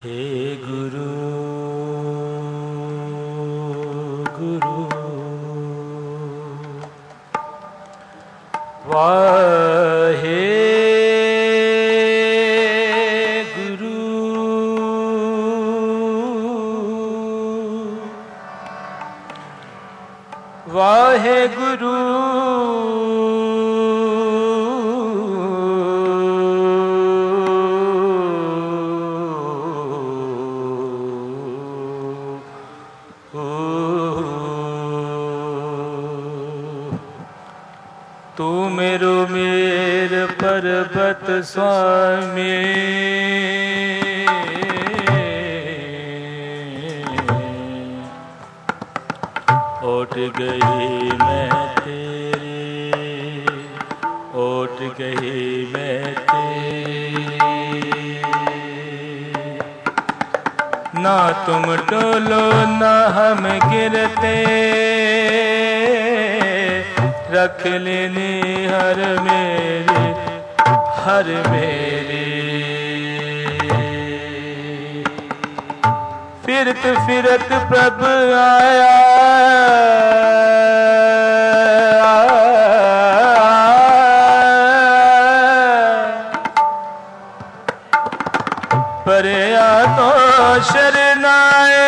हे गुरु गुरु वाहे गुरु वाहे गुरु तू मेरो मेर पर्वत स्वामी ओट गई मैं तेरी ओट गई मैं तेरी ना तुम डोलो ना हम गिरते रख लेनी हर मेरी फिरत फिरत प्रभु आया परया तो शरनाए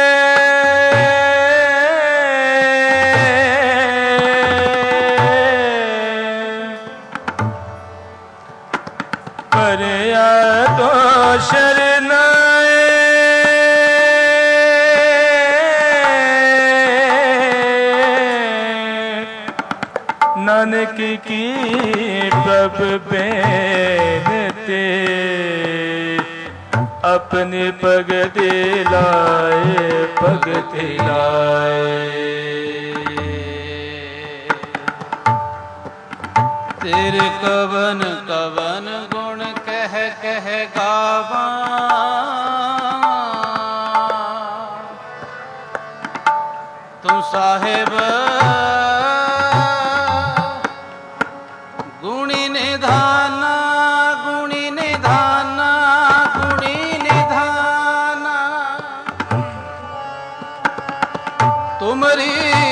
परया तो शरनाए नानक की प्रभ बेनते अपने पग दिलाए पग दिलाए तेरे कवन कवन गुण कह कह गावा तू साहिब गुणी निधाना गुणी निधाना गुणी निधाना तुमरी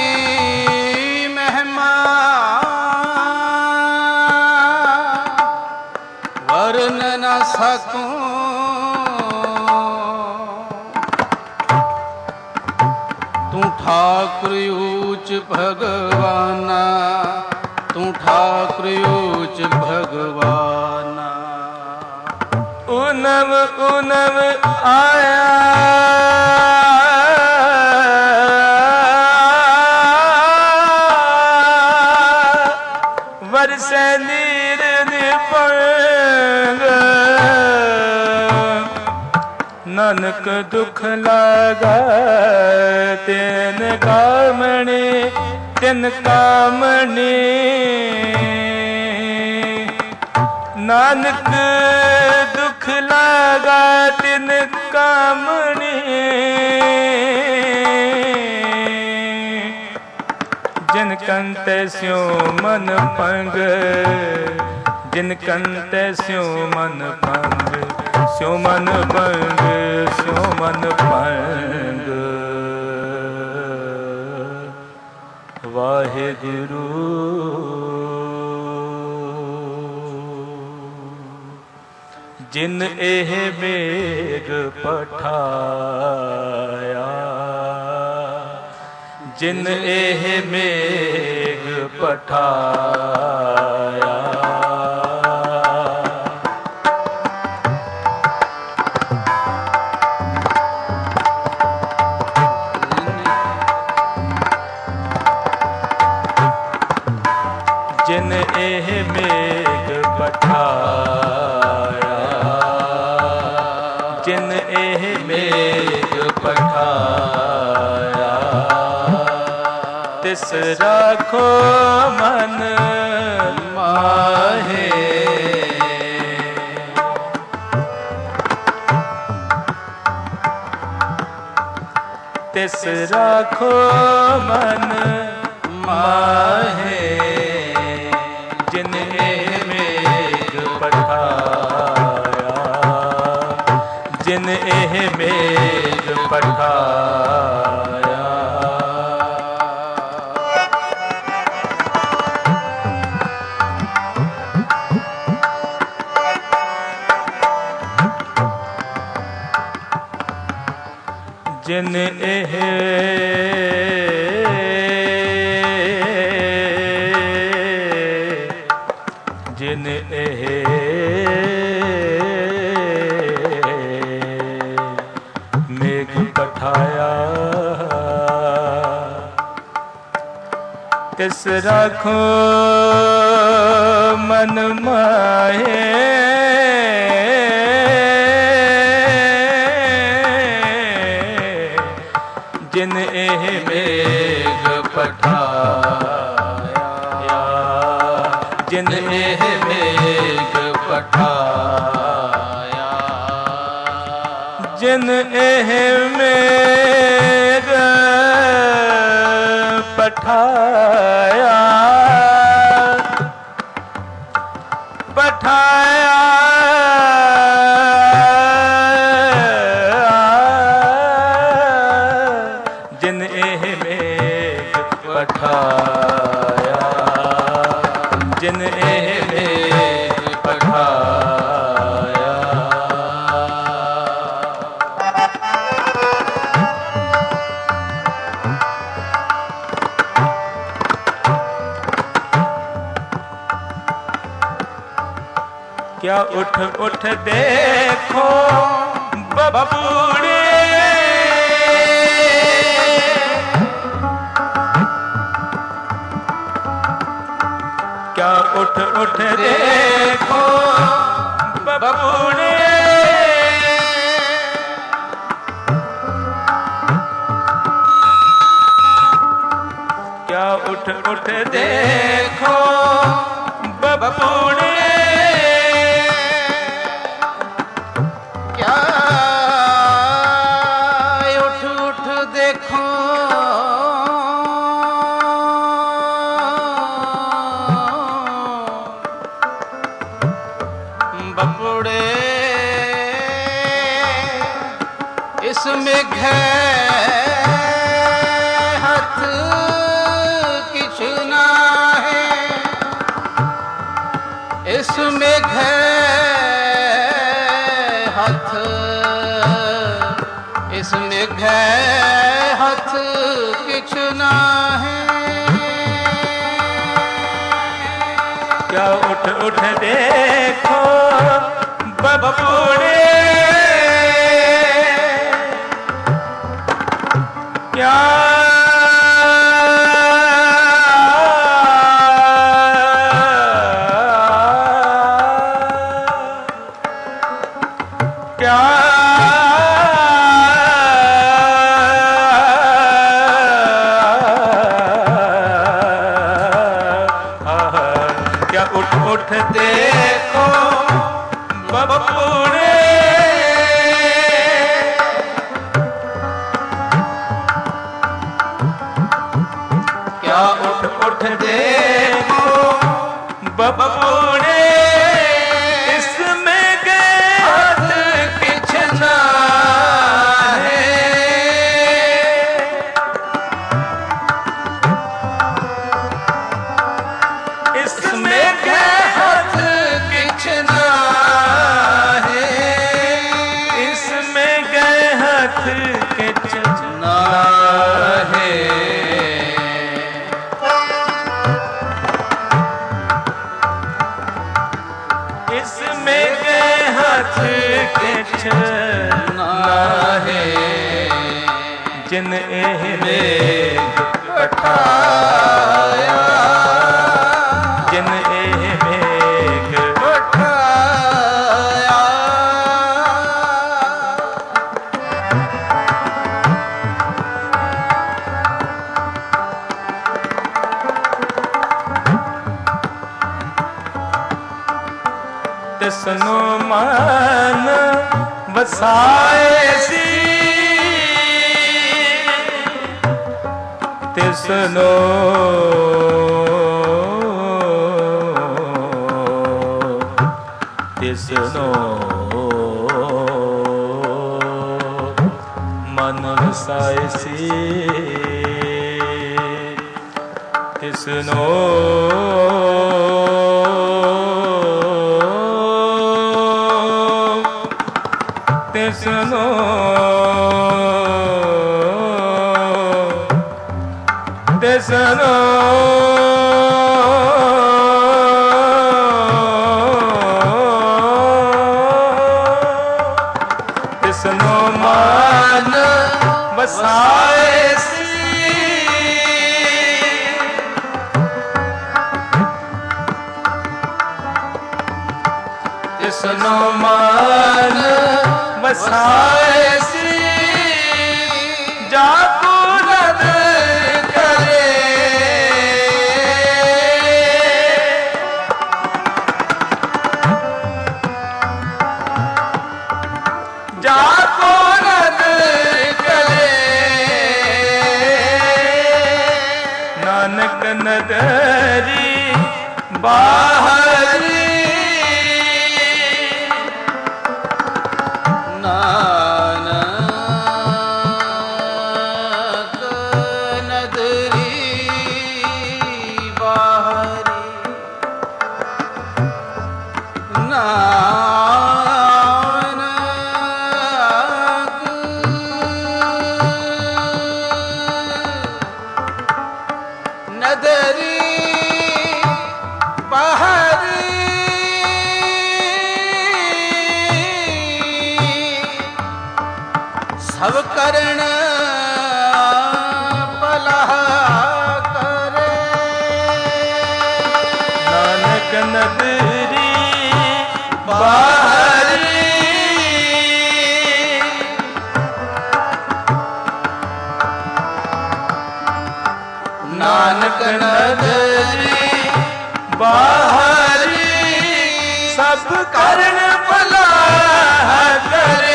महिमा वर्ण न सकूं तू ठाकुर ऊच भगवाना तू ठाकुर ऊच भगवाना उनव उनव आया वरसे नीर निपंग नानक दुख लागा तेन कामणी तिन कामणी नानक दुख लागा तिन कामणी जिन कंत स्यो मन पंग जिन कंत स्यो मन पंग स्यो मन पंग स्यो मन पंग वाहे गुरु जिन एह मेघ पठाया जिन एह मेघ पठाया जिन एह मेघ पठाया जिन एह मेघ पठाया तिस राखो मन माहे तिस राखो मन माहे जिन मेघ पठाया जिन एह ਇਹ ਮੇਘ ਪਠਾਇਆ। ਜਿਨ ਇਹ ਜਿਨ ਇਹ ਮੇਘ ਪਠਾਇਆ, ਤਿਸ ਰਾਖੋ ਮਨ ਮਾਹੇ। ਜਿਨ ਇਹ ਮੇਘ ਪਠਾਇਆ, ਜਿਨ ਇਹ ਮੇਘ ਪਠਾਇਆ, ਜਿਨ ਇਹ ਮੇਘ ਪਠਾਇਆ, ਪਠਾਇਆ ਜਿਨ ਇਹ ਮੇਘ ਪਠਾਇਆ, ਜਿਨ ਇਹ ਮੇਘ ਪਠਾਇਆ। क्या उठ उठ देखो बबूड़े, क्या उठ उठ देखो बबूड़े, क्या उठ उठ देखो बबूड़े, बबूड़े इसमें घै हथ किछ ना है, इसमें घै हथ, इसमें घै हथ किछ ना है। क्या उठ उठ देखो बबूड़े, क्या क्या क्या उठ उठ देखो बबूड़े, क्या उठ उठ देखो बबूड़े, इसमें गए हाथ किछ ना है, इसमें गए हाथ किछ ना है, इसमें गए हाथ किछ ना है। इसमें गए हाथ किछ ना है, जिन एह मेघ पठाया, जिन एह मेघ पठाया। तिसनु मन वसाए सी, तिसनु तिसनु मन वसायसी तिसनो तिसनो तिसनो तिसनो मन वसायसी तिसनो मन वसायसी जाको नद करे जाको नद करे नानक नदरी बाहरी सब करण पलह करे नानक नदरी बाहरी नानक नदरी बाहरी सब करण पलाह करे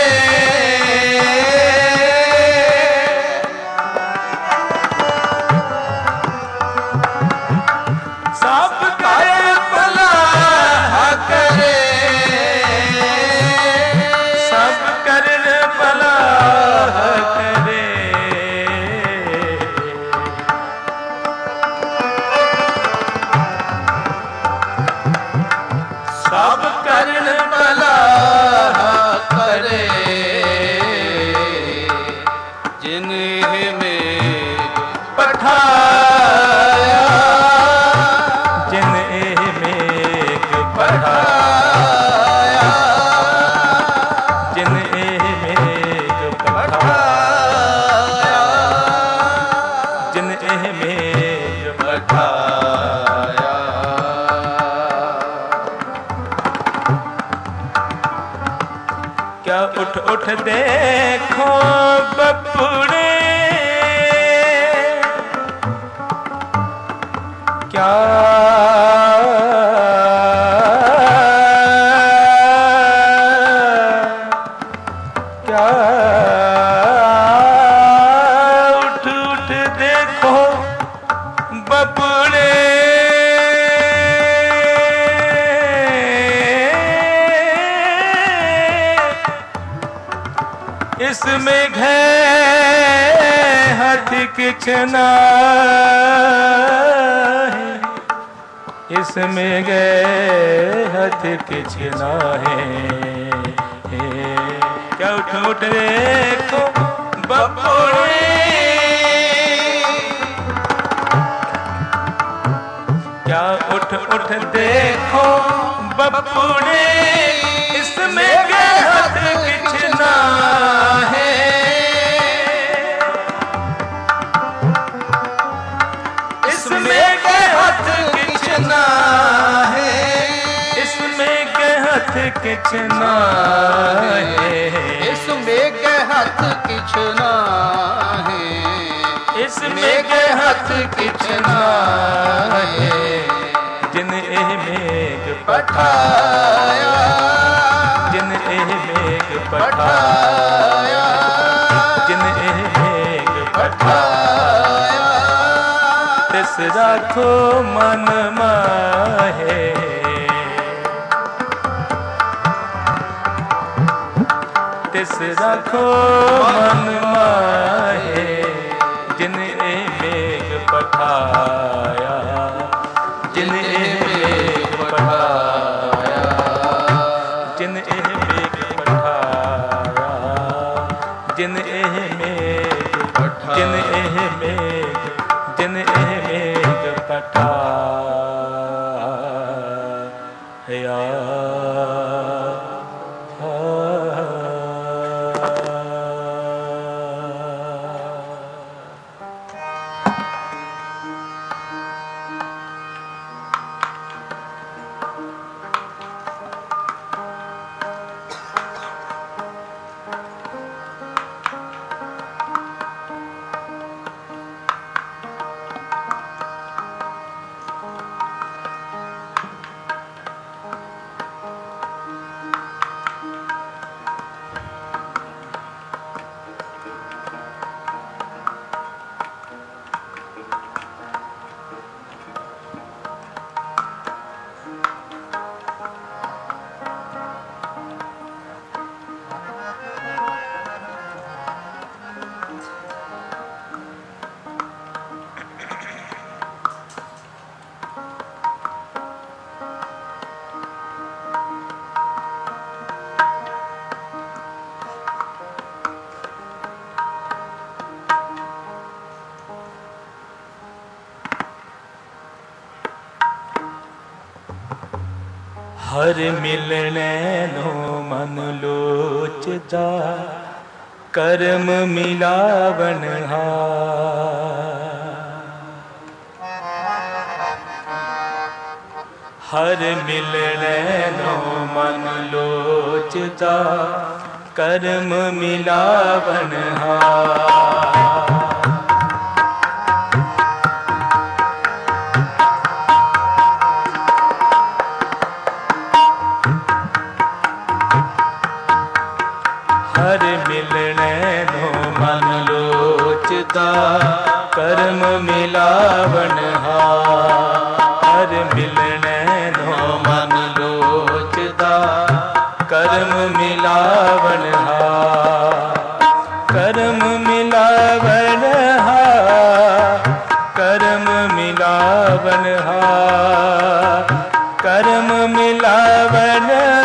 सब करण भला करे जिन्हें में पठाया जिन्हें मेघ पठाया जिन्हें मेघ पठाया जिन्हें मेघ पठाया क्या उठ उठ देखो बपुड़े क्या क्या उठ उठ देखो बपुड़े इसमें घै हाथ किचना है इसमें गए हाथ किचना है क्या उठ उठ देखो बपुड़े क्या उठ उठ देखो बपुड़े इसमें गए हाथ किचना है इसमें गए हाथ किचना है इसमें गए हाथ किचना है इसमें के हाथ किचना है इसमें गए हाथ किचना है जिन्हें मेघ पठाया जिन्हें मेघ पठाया जिन्हें मेघ पठाया तिस राखो मन माहे तिस रखो मन माहे, जिन ए मेघ पठाया, जिन ए मेघ पठाया, जिन ए मेघ पठाया, जिन ए मेघ पठाया, जिन ए मेघ, जिन ए मेघ पठाया। हर मिलने नो मन लोचदा, कर्म मिलावन हर मिलने नो मन लोचदा, कर्म मिलावन हर मिलने नो मन लोचदा, कर्म मिलावन हर मिलने नो मन लोचदा, कर्म मिलावन कर्म मिलावन कर्म मिलावन कर्म मिलावन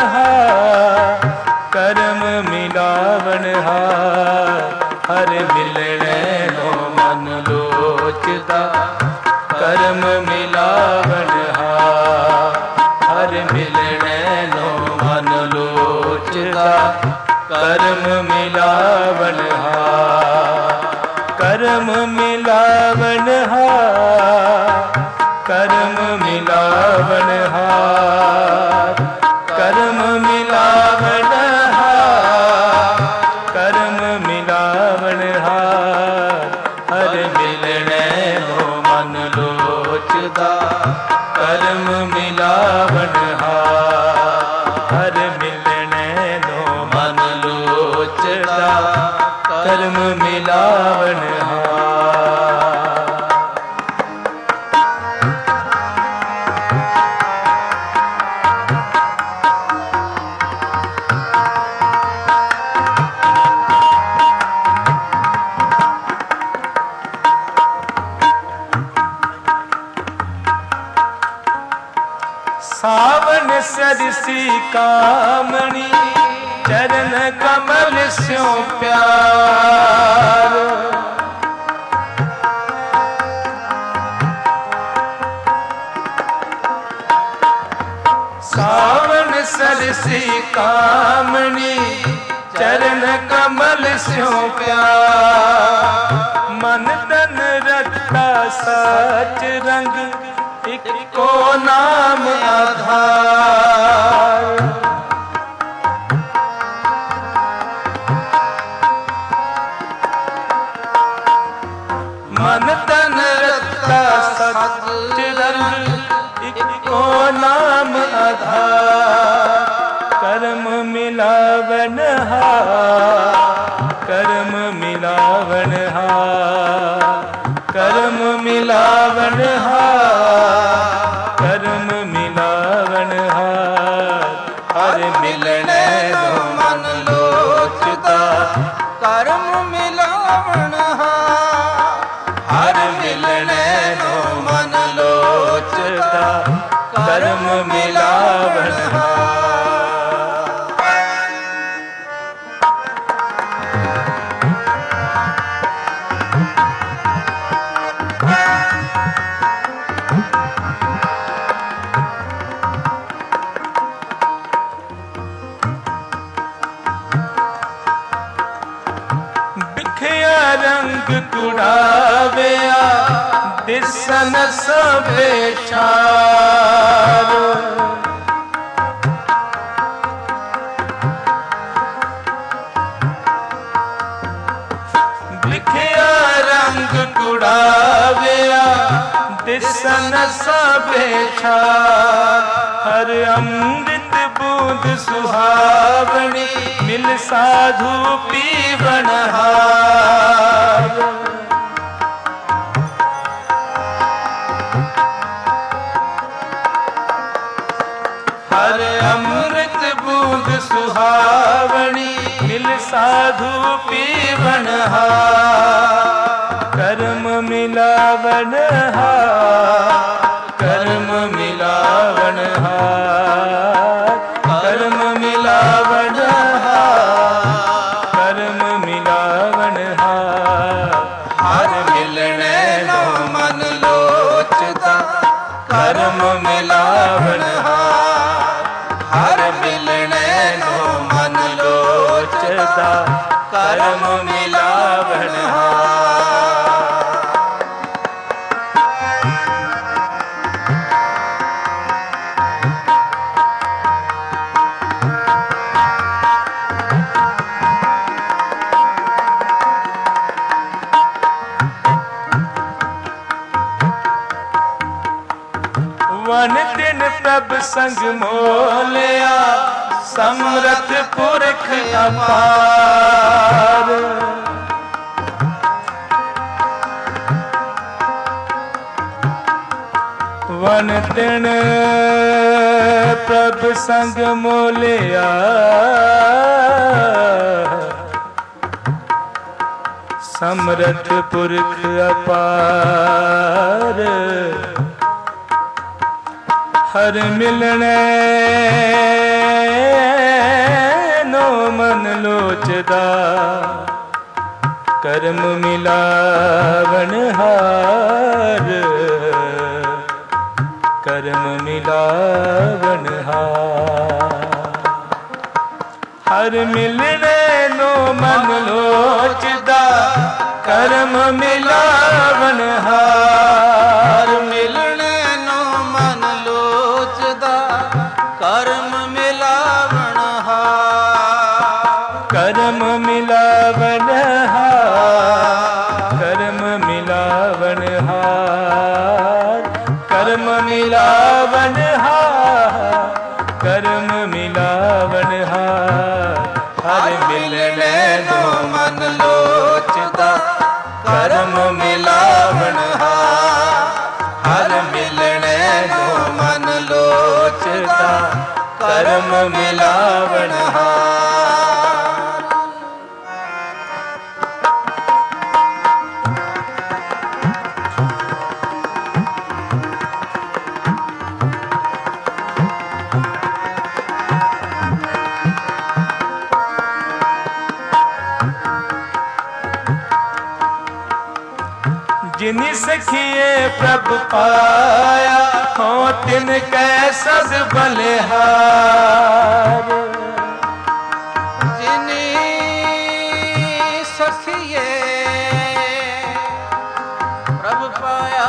कर्म मिलावन हर मिलने नो मन लोचदा, कर्म मिलावन हर मिलने नो मन लोचदा, कर्म मिलावन कर्म मिलावन कर्म मिलावन कर्म मिलावन कर्म मिलावन हर मिलने नो मन लोचदा, कर्म मिलावन हर मिलने नो मन लोचदा, कर्म मिलावन सावन सरसी कामणी, चरण कमल स्यों प्यार। सावन सरसी कामणी, चरण कमल स्यों प्यार। मन तन रता सच रंग, इको नाम आधार। मन तन रता सच रंग, इको नाम आधार। कर्म मिलावन कर्म मिलावन कर्म मिलावन कर्म मिलावन हर मिलने नो मन लोचदा, ਮਿਲਾਵਣ ਹਰ ਮਿਲਣੇ ਨੂੰ ਮਨ ਲੋਚਦਾ ਕਰਮ ਮਿਲਾਵਣ ਰੰਗ ਕੁੜਾਵਿਆ ਦਿਸਨ ਸਭੇ ਛਾਰ ਲਿਖਿਆ ਰੰਗ ਕੁੜਾਵਿਆ ਦਿਸਨ ਸਭੇ ਛਾਰ ਹਰ ਅੰਮ੍ਰਿਤ ਬੂੰਦ ਸੁਹਾਵਣੀ ਮਿਲ ਸਾਧੂ ਪੀਵਣ ਹਾਰ ਹਰ ਅੰਮ੍ਰਿਤ ਬੂੰਦ ਸੁਹਾਵਣੀ ਮਿਲ ਸਾਧੂ ਪੀਵਣ ਹਾਰ ਕਰਮ ਮਿਲਾਵਣ ਹਾਰ ਕਰਮ ਮਿਲਾਵਣ ਹਾਰ ਕਰਮ ਮਿਲਾਵਣ ਕਰਮ ਮਿਲਾਵਣ ਹਰ ਮਿਲਣੇ ਨੂੰ ਮਨ ਲੋਚਦਾ ਕਰਮ ਮਿਲਾਵਣ ਹਰ ਮਿਲਣੇ ਨੂੰ ਮਨ ਲੋਚਦਾ ਕਰਮ ਮਿਲਾਵਣ ਵਨ ਤਿਨ ਪ੍ਰਭ ਸੰਗ ਮੋਲਿਆ ਸਮਰਥ ਪੁਰਖ ਅਪਾਰ ਵਨ ਤਿਨ ਪ੍ਰਭ ਸੰਗ ਮੋਲਿਆ ਸਮਰਥ ਪੁਰਖ ਅਪਾਰ ਹਰ ਮਿਲਣੇ ਨੋ ਮਨ ਲੋਚਦਾ ਕਰਮ ਮਿਲਾਵਣ ਹਾਰ ਕਰਮ ਮਿਲਾਵਣ ਹਾਰ ਹਰ ਮਿਲਣੇ ਨੋ ਮਨ ਲੋਚਦਾ ਕਰਮ ਮਿਲਾਵਣ ਹਾਰ ਮਿਲਣੇ ਨੂੰ ਮਨ ਲੋਚਦਾ ਕਰਮ ਮਿਲਾਵਣ ਕਰਮ ਮਿਲਾਵਣ ਕਰਮ ਮਿਲਾਵਣ ਕਰਮ ਮਿਲਾਵਣ ਕਰਮ ਮਿਲਾਵਣ ਹਰ ਮਿਲਣੇ ਨੂੰ ਮਨ ਲੋਚਦਾ ਕਰਮ ਮਿਲਾਵਣ ਹਰ ਮਿਲਣੇ ਨੂੰ ਮਨ ਲੋਚਦਾ ਕਰਮ ਮਿਲਾਵਣ जिनि सखिए प्रभ पाया हो तिन कै सद बलिहार जिनि सखिए प्रभ पाया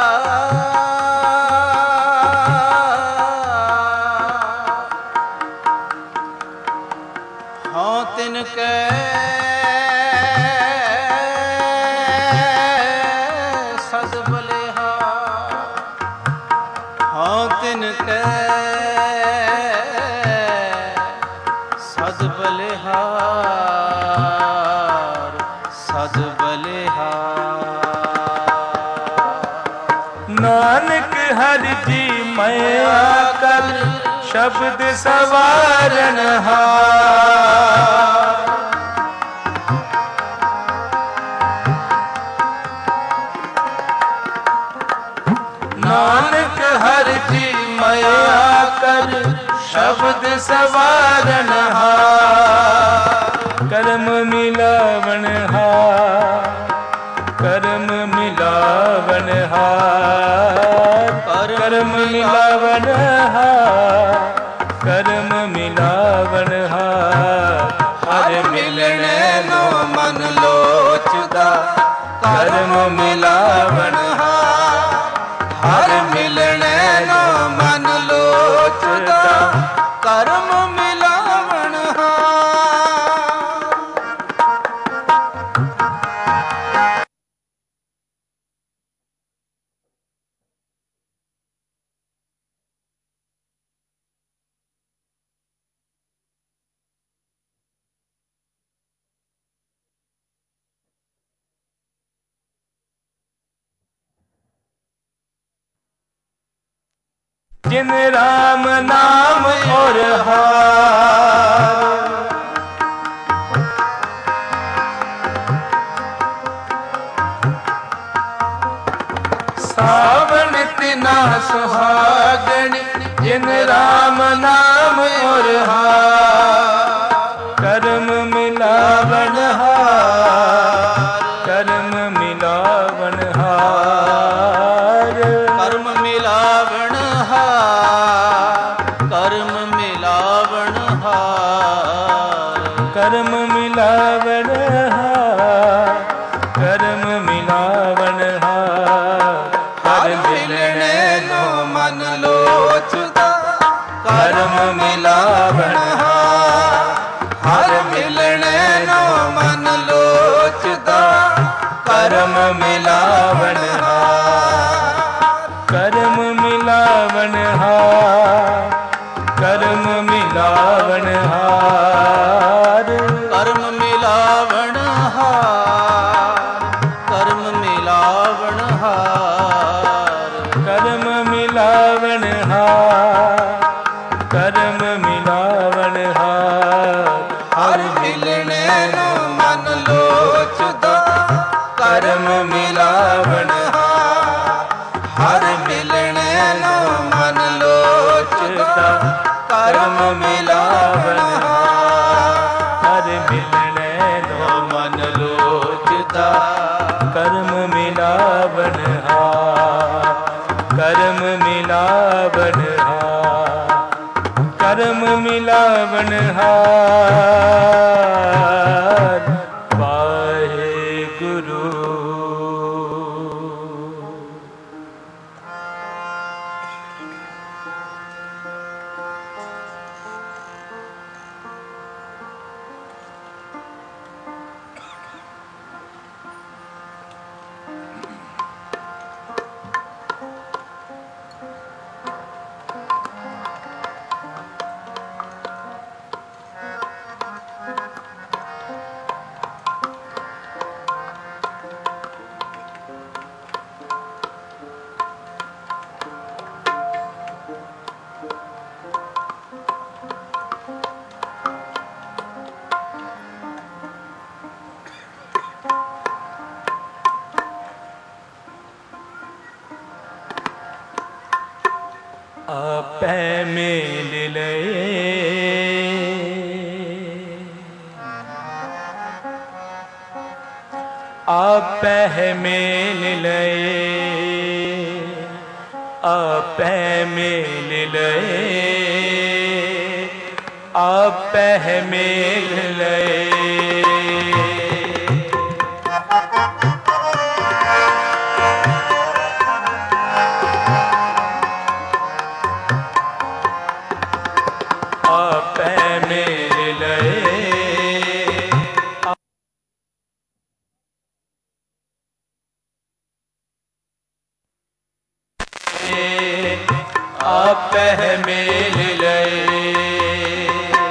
हो तिन कै सद बलिहार सद बलिहार नानक हरि जी मैं कर शब्द सवारन हार नानक हर जी मया कर शब्द सवारन हार। कर्म मिलावन हार, कर्म मिलावन हार, कर्म मिलावन हार, कर्म मिलावन हार। हर मिलने नो मन लोचदा, कर्म मिलावन हार। हर मिलने नो मन लोचदा, कर्म मिलावन हार। जिन राम नाम और हार, सावन तिना सुहागन। जिन राम नाम और हार, कर्म मिलावन हार, कर्म मिलावन हार, कर्म मिलावन हार, कर्म मिलावन हार। कर्म मिलावन हार, कर्म मिलावन हार। हर मिलने नो मन लोचदा, कर्म मिलावन हार। हर मिलने नो मन लोचदा, कर्म मिलावन हार। कर्म मिलावन हार, कर्म मिलावन हार। कर्म मिलावन हार, कर्म मिलावन हार। कर्म मिलावन हार, कर्म मिलावन हार। हर मिलने नो मन लोचदा, कर्म मिलावन हार। हर मिलने नो मन लोचदा, कर्म मिलावन हार। हर मिलने नो मन लोचदा, कर्म मिलावन हार। कर्म मिलावन हार, कर्म मिलावन हार। वाहेगुरु। आपै मेल लए, आपै मेल लए, आपै मेल लए, आपै मेल लए। आपै मेल लए,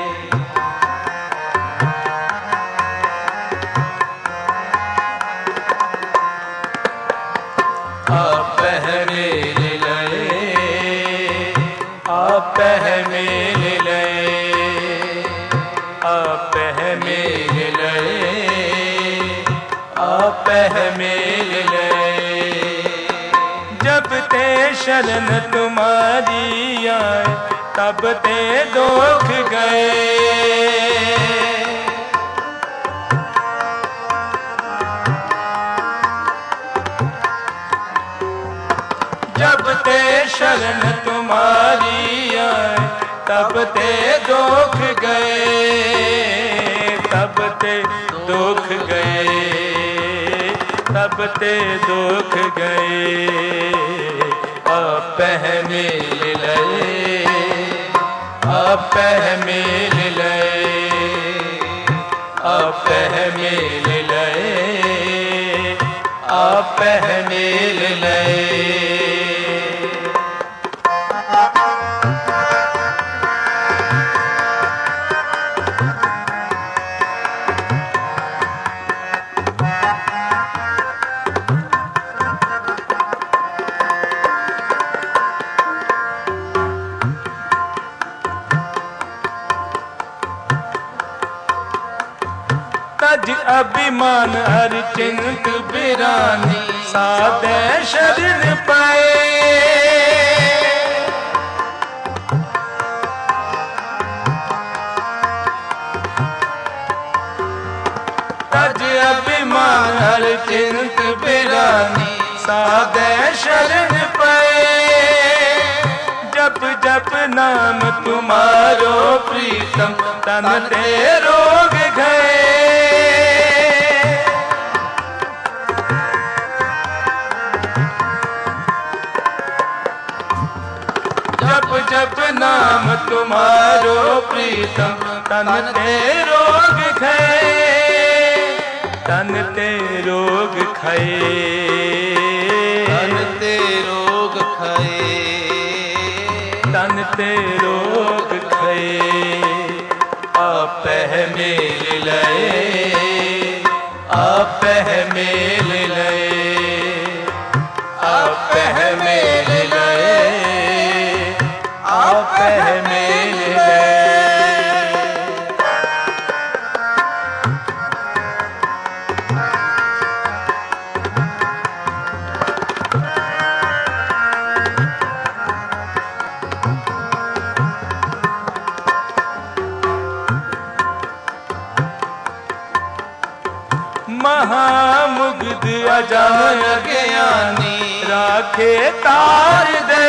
आपै मेल लए, आपै मेल लए, आपै मेल लए, आपै मेल लए। जब ते शरण तुम्हारी आए तब ते दुख गए। जब ते शरण तुम्हारी आए तब ते दुख गए, तब ते दुख गए, तब ते दुख गए। आपह मिल लए, आपह मिल लए, आपह मिल लए, आपह मिल लए। तज अभिमान हर चिंत बिरानी साधे शरण पाए। तज अभिमान हर चिंत बिरानी साधे शरण पाए। जप जप नाम तुम्हारो प्रीतम तन ते रोग गए। जप जप नाम तुम्हारो प्रीतम तन ते रोग गए, तन ते रोग खाए, तन ते रोग खाए, तन ते रोग खाए। आपह मिल लए, आपह मिल लए, आपह मिल लए, आपह मिल लए। महामुग्ध अजान अज्ञानी राखे तार दे।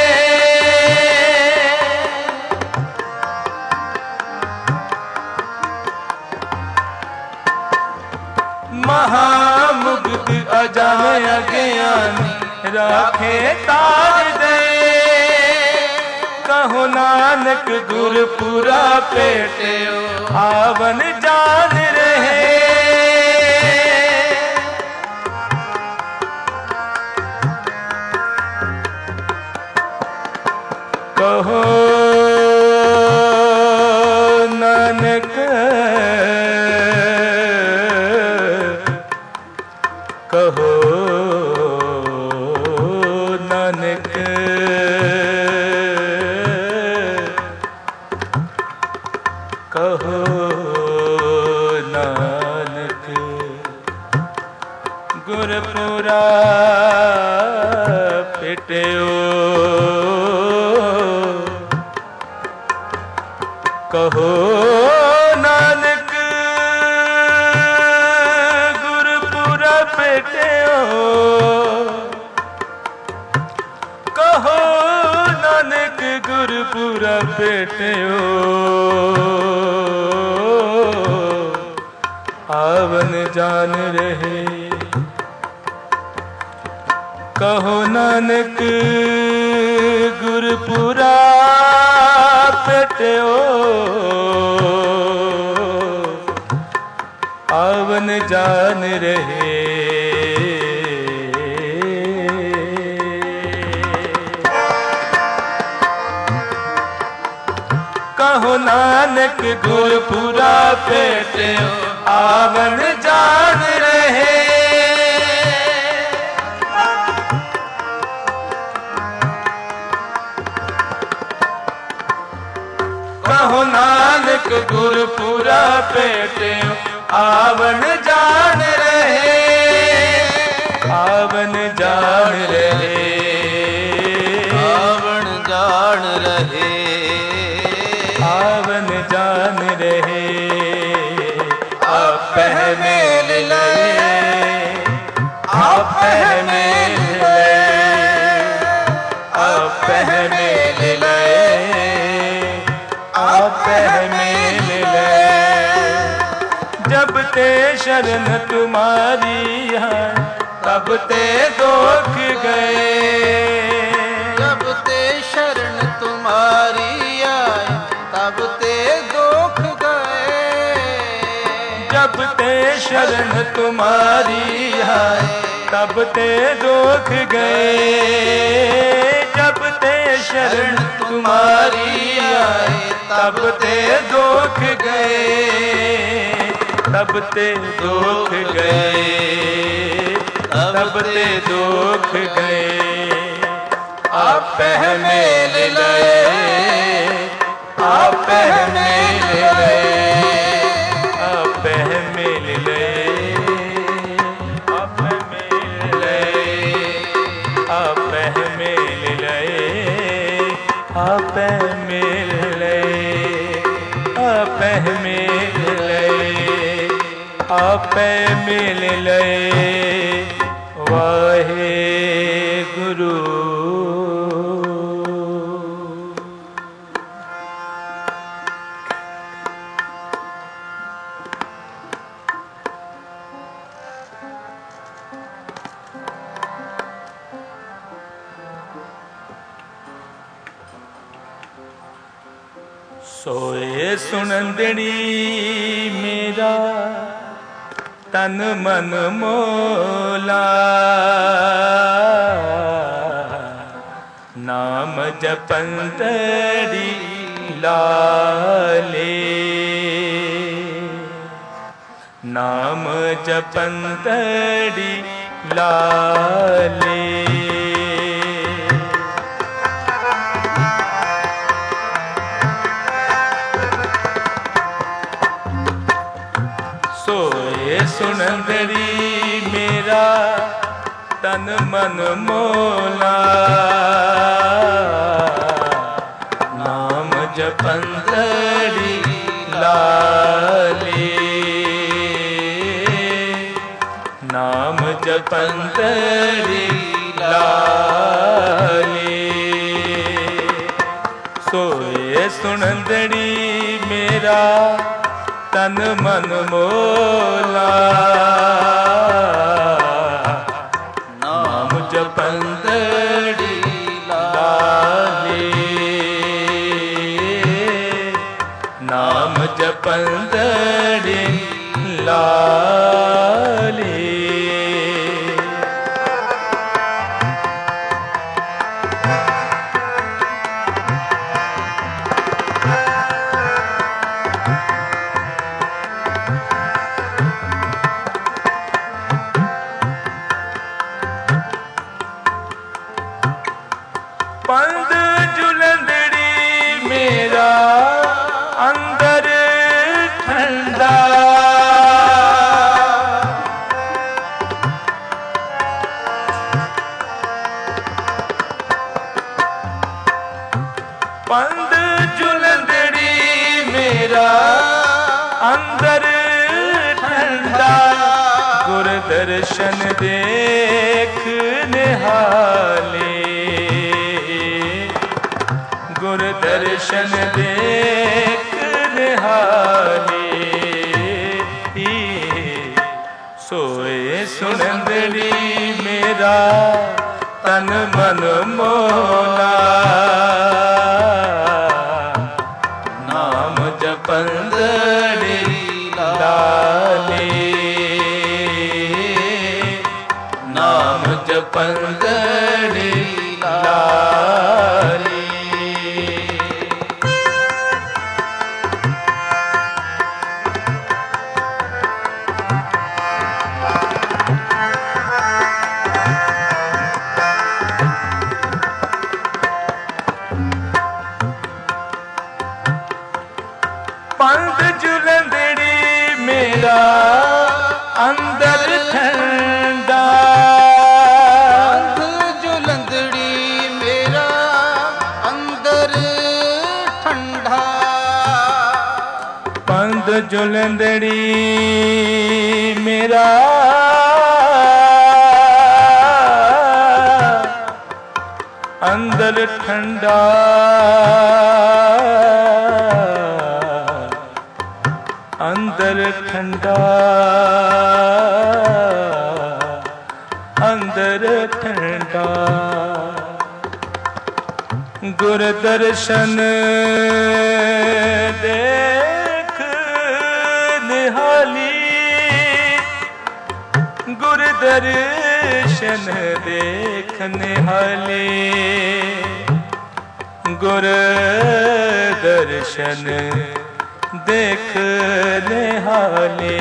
महामुग्ध अजान अज्ञानी राखे तार दे। कहो नानक गुरपुरा पेट्यो आवन जान रहे। कहो नानक कहो नानक कहो नानक गुरपुरा पिट्यो कहो नानक गुरपुरा पिट्यो कहो नानक गुरपुरा पिट्यो आवन जान रहे। कहो नानक गुरपुरा पिट्यो आवन जान रहे। कहो नानक गुरपुरा पिट्यो आवन जान रहे। कहो नानक गुरपुरा पिट्यो आवन जान रहे, आवन जान रहे, ते शरण तुम्हारी है तब ते दुख गए। जब ते शरण तुम्हारी आए तब ते दुख गए। जब ते शरण तुम्हारी आए तब ते दुख गए। जब ते शरण तुम्हारी आए तब ते दुख गए। तब ते दुख गए। तब ते दुख गए। आप मेल लए। आप मेल लए। आप मेल लए। आप मेल लए। आप मेल लए। आप मेल लए। आप मेल लए। आप मेल लए। वाहे गुरु। सोए सुनंदड़ी मेरा तन मन मोला। नाम जपंतड़ी लाले। नाम जपंतड़ी लाले। सोए सुनंदड़ी मेरा तन मन मोला। नाम जपंतड़ी लाले। नाम जपंतड़ी लाले। सोए सुनंदड़ी मेरा तन मन मोला। नाम जपंतड़ी लाले। नाम जपंतड़ी लाले। पंध जुलंदड़ी मेरा अंदर ठंडा। पंध जुलंदड़ी मेरा अंदर ठंडा। गुर दर्शन देख निहाले। गुर दर्शन देख निहाले। सोए सुनंदड़ी मेरा तन मन मोला। नाम जपंतड़ी लाले। नाम जपंतड़ी लाले। पंध जुलंदड़ी मेरा अंदर ठंडा। पंध जुलंदड़ी मेरा अंदर ठंडा। पंध जुलंदड़ी मेरा अंदर ठंडा। अंदर ठंडा। ठंडा अंदर ठंडा। गुर दर्शन देख निहाली, गुर दर्शन देख निहाली, गुर दर्शन देख निहाली।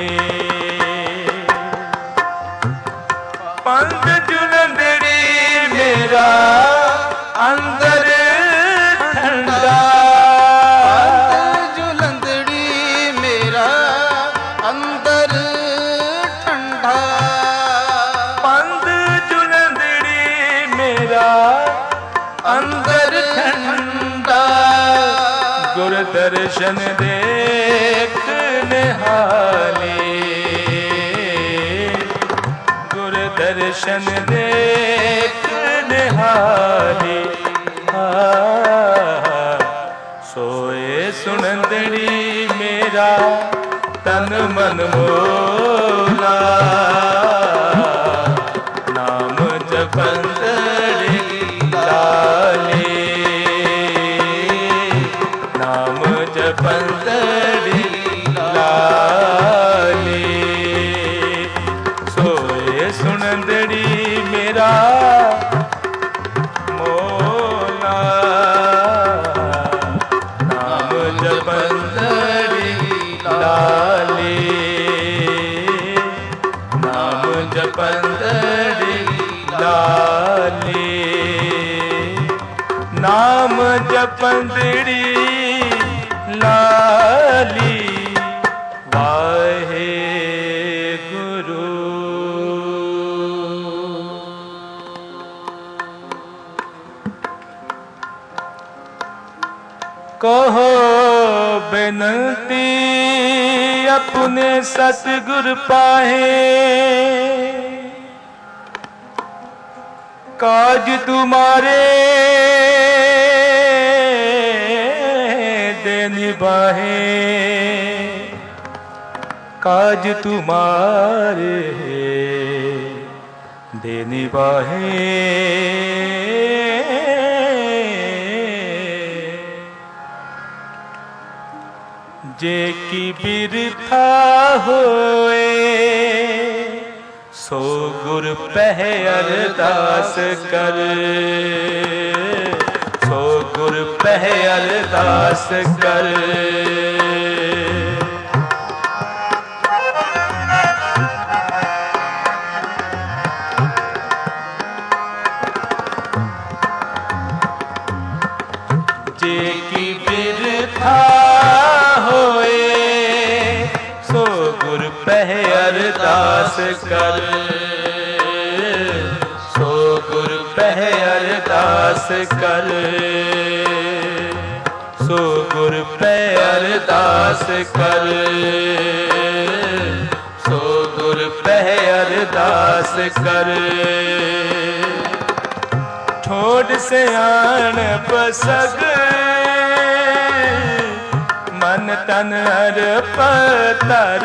पंथ जुलंदड़ी मेरा अंदर ठंडा, पंथ जुलंदड़ी मेरा अंदर ठंडा, पंथ जुलंदड़ी मेरा अंदर ठंडा। गुर दर्शन देख निहाली, गुर दर्शन देख निहाली। सोए सुनंदड़ी मेरा तन मन मोला, नाम जपंदड़ी लाली, नाम जपंदड़ी लाली। सोए सुनंदड़ी मेरा मोला, नाम जपंदड़ी लाली, नाम जपंदड़ी लाली, नाम जपंदड़ी लाली। वाहे गुरु। कहो बेनती अपने सतगुर पाहे, काज तुम्हारे दे निभाए, काज तुम्हारे दे निभाए। जे की बिरथा होए सो गुर पह अरदास कर, सो गुर पह अरदास कर। जे की बिरथा सो गुर पह अरदास कर, सो गुर पह अरदास कर, सो गुर पह अरदास कर, सो गुर पह अरदास कर। छोड़ सियाणप सग मन तन अर्पतर,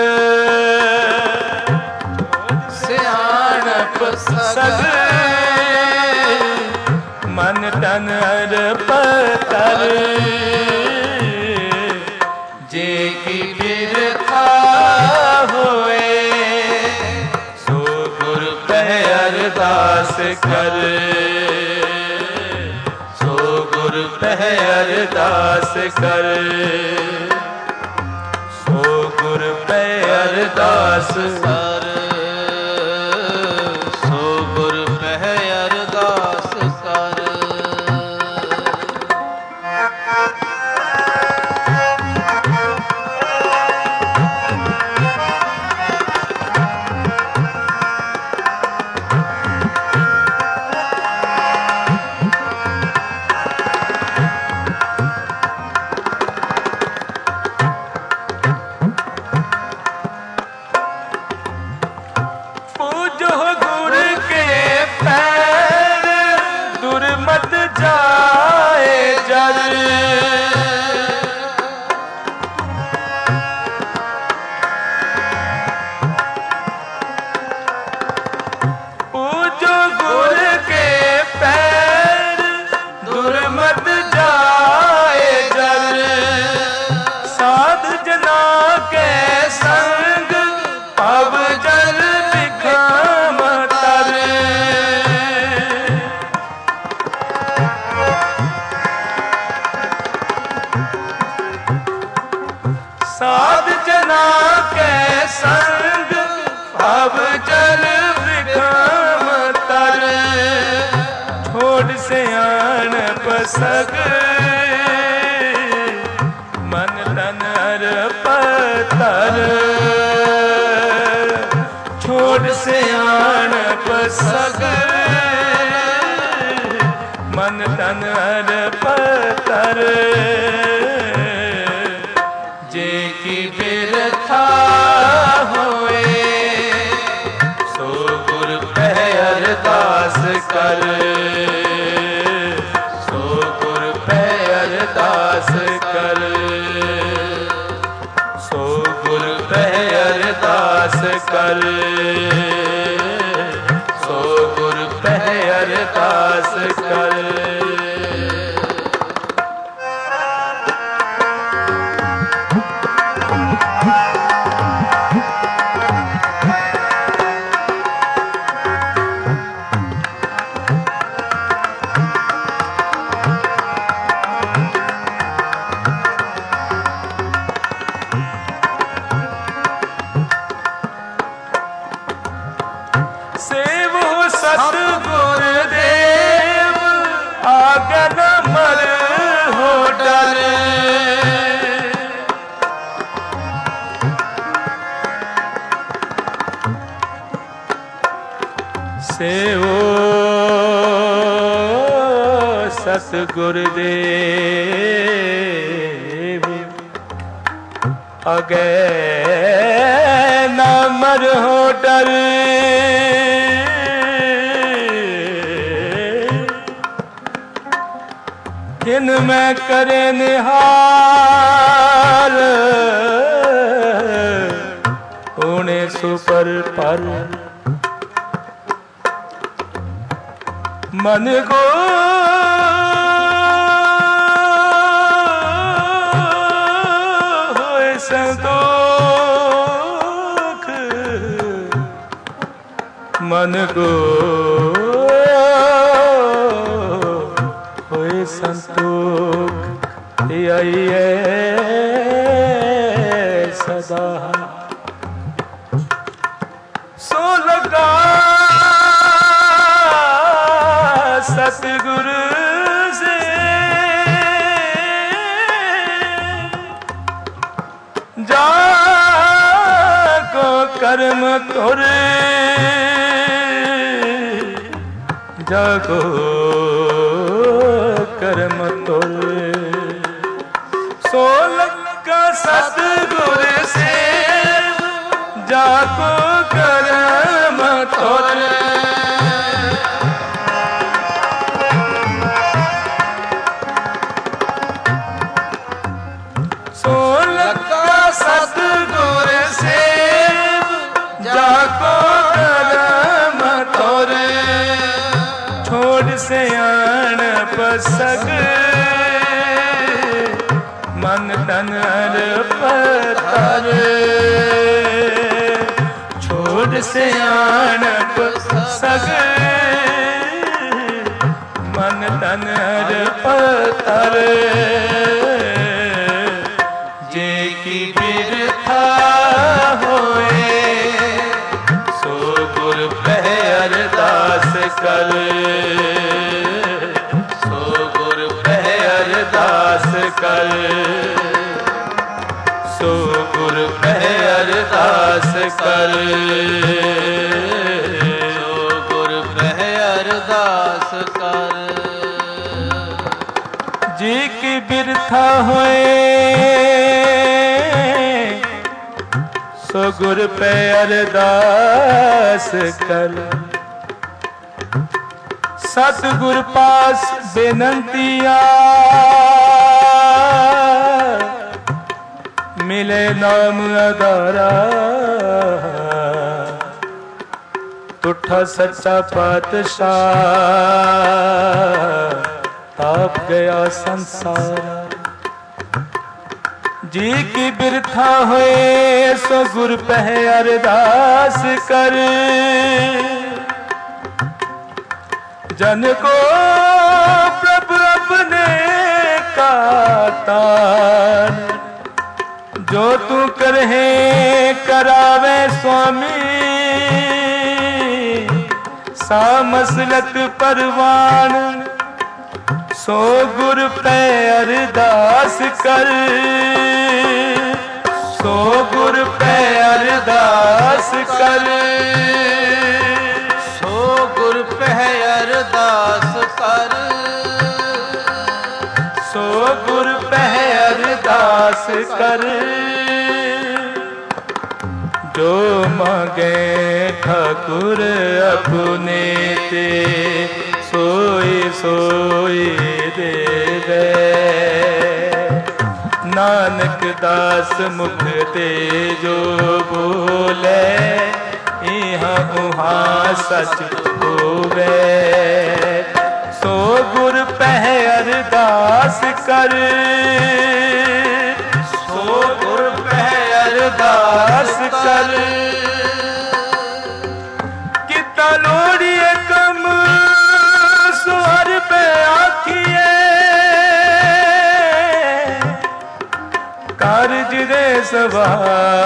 सियाणप सग मन तन अर्पतर। जे की बिरथा होए सो गुर पह अरदास कर, सो गुर पह अरदास कर, सो गुर पह अरदास कर, सो गुर पह अरदास कर। ਸਿਆਣਪ ਸਗ ਮਨ ਤਨ ਅਰਪ ਧਰ ਛੋੜ ਸਿਆਣਪ ਸਗ ਮਨ ਤਨ ਅਰਪ ਧਰ ਜੇ ਕੀ ਬਿਰਥਾ ਹੋਏ ਸੋ ਗੁਰ ਪਹਿ ਅਰਦਾਸ ਕਰ ਸੋ ਗੁਰ ਪਹਿ ਅਰਦਾਸ ਕਰ ਸੋ ਗੁਰ ਪਹਿ ਅਰਦਾਸ ਕਰ ਸੋ ਗੁਰ ਪਹਿ ਅਰਦਾਸ ਕਰ ਸਤਿਗੁਰ ਦੇਵ ਆਗਨ ਮਰ ਹੋ ਡਰ ਸੇਵੋ ਸਤਿਗੁਰ ਦੇਵ ਅਗੇ ਨਾ ਮਰ ਹੋ ਡਰ ਜਿਨ ਮੈਂ ਕਰੇ ਨਿਹਾਲ ਓਣੇ ਸੁਪਰ ਪਰ ਮਨ ਕੋ ਹੋਏ ਸੰਤੋਖ ਮਨ ਕੋ ਹੋਏ ਸੰਤੋਖ ਆਈਏ ਸਦਾ ਸੋ ਲਗਾ ਸਤਿਗੁਰ ਸੇ ਜਾ ਕੋ ਕਰਮ ਤੁਰ ਜਾ ਕੋ ਕਰਮ ਤੁਰ ਸੋ ਲਗਾ ਸਤਿਗੁਰ ਸੇ ਜਾ ਕੋ ਕਰਮ ਤੁਰ ਸੋ ਲਗਾ ਸਤਿਗੁਰ ਸੇ ਜਾ ਕੋ ਕਰਮ ਤੁਰ ਛੋੜ ਸਿਆਣਪ ਸਗ ਮਨ ਤਨ ਅਰਪ ਧਰ ਛੋੜ ਸਿਆਣਪ ਸਗ ਮਨ ਤਨ ਅਰਪ ਧਰ ਜੇ ਕੀ ਬਿਰਥਾ ਹੋਏ ਸੋ ਗੁਰ ਪਹਿ ਅਰਦਾਸ ਕਰ ਸੋ ਗੁਰ ਪਹਿ ਅਰਦਾਸ ਕਰ ਸੋ ਗੁਰ ਪਹਿ ਅਰਦਾਸ ਕਰ ਸੋ ਗੁਰ ਪਹਿ ਅਰਦਾਸ ਕਰ ਜੀ ਕੀ ਬਿਰਥਾ ਹੋਏ ਸੋ ਗੁਰ ਪਹਿ ਅਰਦਾਸ ਕਰ ਸਤਿਗੁਰ ਪਾਸ ਬੇਨੰਤੀਆ ਮਿਲੇ ਨਾਮ ਅਧਾਰਾ ਤੁਠਾ ਸੱਚਾ ਪਾਤਸ਼ਾਹ ਤਾਪ ਗਿਆ ਸੰਸਾਰ ਜੀ ਕੀ ਬਿਰਥਾ ਹੋਏ ਸੋ ਗੁਰ ਪਹਿ ਅਰਦਾਸ ਕਰ जन को प्रभु अपने का तार जो तू करहे करावे स्वामी सा मसलत परवान ਸੋ ਗੁਰ ਪੈ ਅਰਦਾਸ ਕਰ, ਸੋ ਗੁਰ ਪੈ ਅਰਦਾਸ ਕਰ, ਸੋ ਗੁਰ ਪੈ ਅਰਦਾਸ ਕਰ, ਸੋ ਗੁਰ ਪੈ ਅਰਦਾਸ ਕਰ। ਜੋ ਮੰਗੇ ਠਾਕੁਰ ਆਪਣੇ ਤੇ, ਸੋਈ ਸੋਈ ਦੇਵੇ। ਨਾਨਕ ਦਾਸ ਮੁਖ ਤੇ ਜੋ ਬੋਲੇ, ਇਹਾਂ ਉਹਾਂ ਸਚ ਹੋਵੇ। ਸੋ ਗੁਰ ਪਹਿ ਅਰਦਾਸ ਕਰ, ਸੋ ਗੁਰ ਪਹਿ ਅਰਦਾਸ ਕਰ। ਕੀਤਾ ਲੋੜੀਏ ਕਮ ਸੋ ਹਰਿ ਪੈ ਆਖੀਏ, ਕਾਰਜ ਦੇ ਸਵਾਰ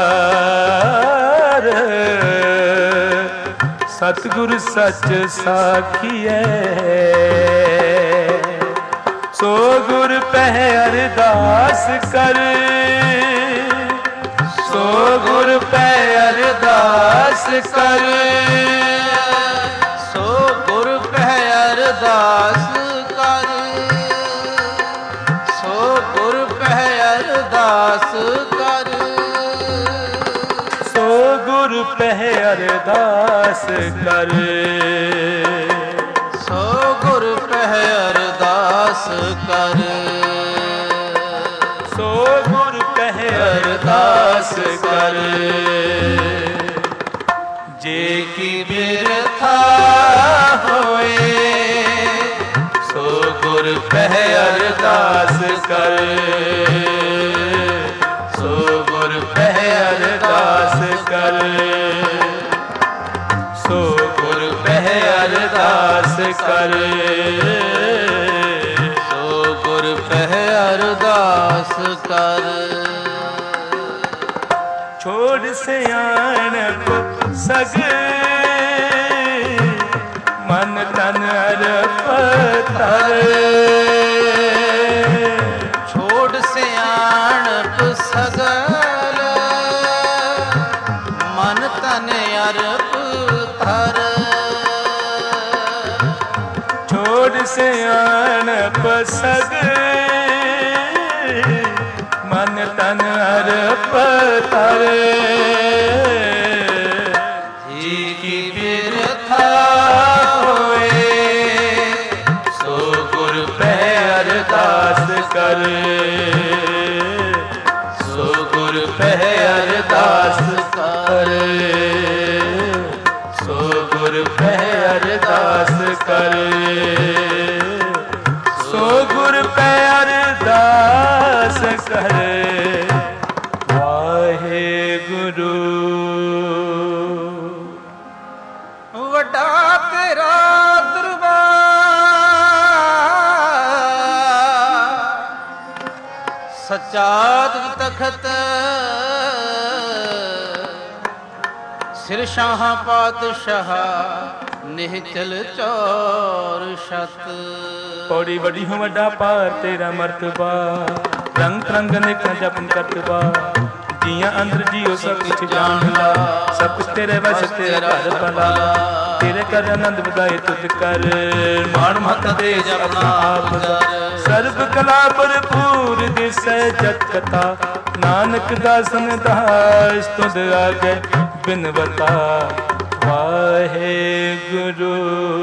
ਸਤਿਗੁਰ ਸੱਚ ਸਾਖੀਐ। ਸੋ ਗੁਰ ਪਹਿ ਅਰਦਾਸ ਕਰ, ਸੋ ਗੁਰ ਪਹਿ ਅਰਦਾਸ ਕਰ, ਸੋ ਗੁਰ ਪਹਿ ਅਰਦਾਸ ਕਰ, ਸੋ ਗੁਰ ਪਹਿ ਅਰਦਾਸ ਕਰ, ਸੋ ਗੁਰ ਪਹਿ ਅਰਦਾਸ ਕਰ, ਸੋ ਗੁਰ ਪਹਿ ਅਰਦਾਸ ਕਰ, ਸੋ ਗੁਰ ਪਹਿ ਅਰਦਾਸ ਕਰ। ਜੇ ਕੀ ਬਿਰਥਾ ਹੋਏ, ਸੋ ਗੁਰ ਪਹਿ ਅਰਦਾਸ ਕਰ, ਸੋ ਗੁਰ ਪਹਿ ਅਰਦਾਸ ਕਰ, ਸੋ ਗੁਰ ਪਹਿ ਅਰਦਾਸ ਕਰ, ਸੋ ਗੁਰ ਪਹਿ ਅਰਦਾਸ ਕਰ। ਛੋੜ ਸਿਆਣਪ ਸਗ, ਮਨ ਤਨ ਅਰਪ ਧਰ। ਛੋੜ ਸਿਆਣਪ ਸਗਲ, ਮਨ ਤਨ ਅਰਪ ਧਰ। ਛੋੜ ਸਿਆਣਪ ਸਗ, ਮਨ ਤਨ ਅਰਪ ਧਰ। ਜੀ ਕੀ ਬਿਰਥਾ ਹੋਏ, ਸੋ ਗੁਰ ਪਹਿ ਅਰਦਾਸ ਕਰ, ਸੋ ਗੁਰ ਪਹਿ ਅਰਦਾਸ ਕਰ, ਸੋ ਗੁਰ ਪਹਿ ਅਰਦਾਸ ਕਰ, ਸੋ ਗੁਰ ਪਹਿ ਅਰਦਾਸ ਕਰ। ਵਾਹਿਗੁਰੂ ਵੱਡਾ ਤੇਰਾ ਦਰਬਾਰ, ਸੱਚਾ ਤਖਤ, ਸਿਰ ਸ਼ਾਹ ਪਾਤਸ਼ਾਹ, ਨਿਹਚਲ ਚੌਰ ਛਤ। ਪੌੜੀ ਬੜੀ ਹੋ ਵੱਡਾ ਪਾਰ ਤੇਰਾ ਮਰਤਬਾ, ਰੰਗ ਤਰੰਗ ਅਨੇਕਾਂ ਜਪਨ ਕਰਤਬਾ। ਜੀਆਂ ਅੰਦਰ ਜੀਓ ਸਭ ਕੁਛ ਜਾਣ ਲਾ, ਸਭ ਕੁਛ ਤੇਰੇ ਵਸ ਤੇਰਾ ਘਰ ਭਲਾ। ਤੇਰੇ ਕਰ ਆਨੰਦ ਵਧਾਏ ਤੁਧ ਕਰ, ਮਾਣ ਮਹਤ ਦੇ ਜਪਨਾ ਆਪ ਕਰ। ਸਰਬ ਕਲਾ ਭਰਪੂਰ ਦਿਸੈ ਜਤ ਕਥਾ, ਨਾਨਕ ਦਾਸਨ ਦਾਸ ਤੁਧ ਆਗੇ ਬਿਨਵਤਾ। ਵਾਹਿਗੁਰੂ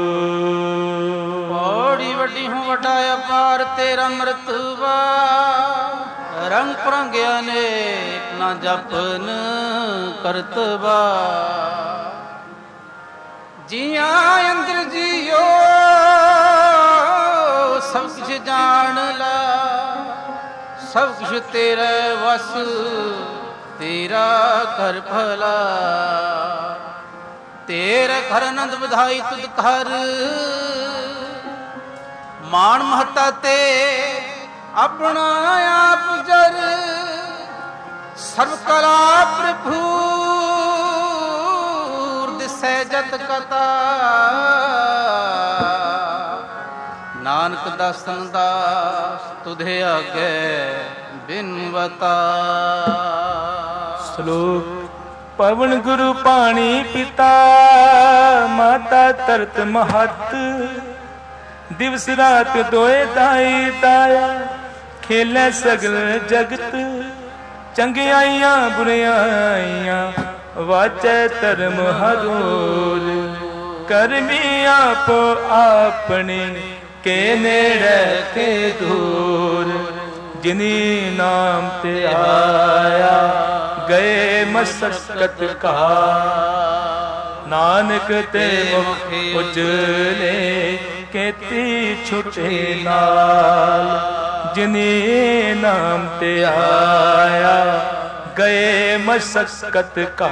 ਪੌੜੀ ਵੱਡੀ ਹੂੰ ਵੱਡਾ ਅਪਾਰ ਤੇਰਾ ਮਰਤਬਾ, ਰੰਗ ਪਰੰਗ ਅਨੇਕ ਨਾ ਜਪਨ ਕਰਤਬਾ। ਜੀਆਂ ਅੰਦਰ ਜੀਓ ਸਭ ਕੁਛ ਜਾਣ ਲਾ, ਸਭ ਕੁਛ ਤੇਰੇ ਵਸ ਤੇਰਾ ਕਰ ਭਲਾ। ਤੇਰੇ ਘਰ ਆਨੰਦ ਵਧਾਈ ਤੁਧ ਕਰ, ਮਾਣ ਮਹਤਾ ਤੇ ਆਪਣਾ ਆਪ ਜਰ। ਸਰਬ ਕਲਾ ਪ੍ਰਭੂ ਦਿਸੈ ਜਤ ਕਤਾ, ਨਾਨਕ ਨਾਨਕ ਦਾਸਨ ਦਾਸ ਤੁਧੇ ਆਗੇ ਬਿਨਵਤਾ। ਸ਼ਲੋਕ ਪਵਨ ਗੁਰੂ ਪਾਣੀ ਪਿਤਾ ਮਾਤਾ ਧਰਤ ਮਹੱਤ। ਦਿਵਸ ਰਾਤ ਦੋਏ ਦਾਈ ਦਾਇਆ ਖੇਲੇ ਸਗਲ ਜਗਤ। ਚੰਗਿਆਈਆਂ ਬੁਰਿਆਈਆਂ ਵਾਚੈ ਧਰਮ ਹਰੋਰ। ਕਰਮੀ ਆਪ ਆਪਣੇ ਕੇ ਨੇੜੇ ਕੇ ਦੂਰ। ਜਿਨੀ ਨਾਮ ਤੇ ਆਇਆ ਗਏ ਮਸਕਤ ਕਾ। ਨਾਨਕ ਤੇ ਮੁਖ ਉਜਲੇ ਕੇਤੀ ਛੁਟੇ ਨਾਲ। ਜਿਨੀ ਨਾਮ ਤੇ ਆਇਆ ਗਏ ਮਸਕਤ ਕਾ।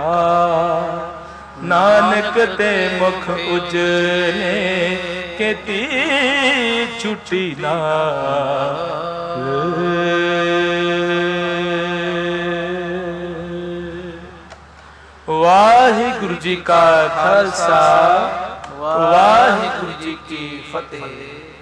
ਨਾਨਕ ਤੇ ਮੁਖ ਉਜਲੇ ਕੇਤੀ ਛੁਟੀ ਨਾਲ। ਵਾਹਿਗੁਰੂ ਜੀ ਕਾ ਖਾਲਸਾ ਵਾਹਿਗੁਰੂ ਜੀ ਕੀ ਫਤਿਹ।